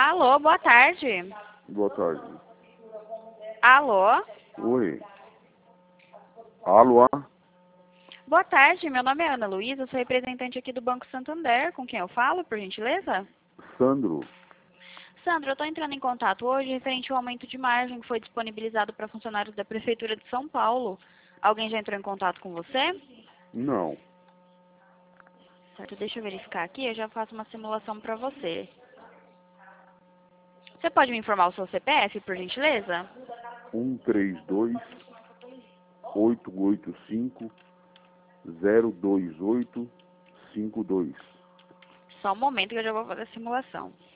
Alô, boa tarde. Boa tarde. Alô? Oi. Alô? Boa tarde, meu nome é Ana Luísa, sou representante aqui do Banco Santander. Com quem eu falo, por gentileza? Sandro? Sandra, eu estou entrando em contato hoje referente ao aumento de margem que foi disponibilizado para funcionários da Prefeitura de São Paulo. Alguém já entrou em contato com você? Não. Certo, deixa eu verificar aqui, eu já faço uma simulação para você. Você pode me informar o seu CPF, por gentileza? 132-885-02852. Só um momento que eu já vou fazer a simulação.